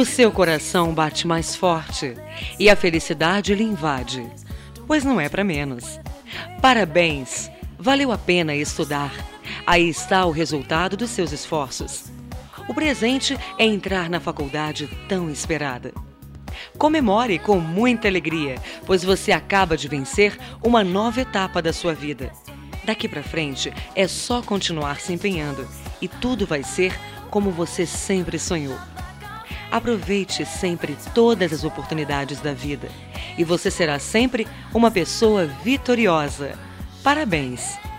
o seu coração bate mais forte e a felicidade lhe invade, pois não é para menos. Parabéns! Valeu a pena estudar. Aí está o resultado dos seus esforços. O presente é entrar na faculdade tão esperada. Comemore com muita alegria, pois você acaba de vencer uma nova etapa da sua vida. Daqui para frente é só continuar se empenhando e tudo vai ser como você sempre sonhou. Aproveite sempre todas as oportunidades da vida e você será sempre uma pessoa vitoriosa. Parabéns!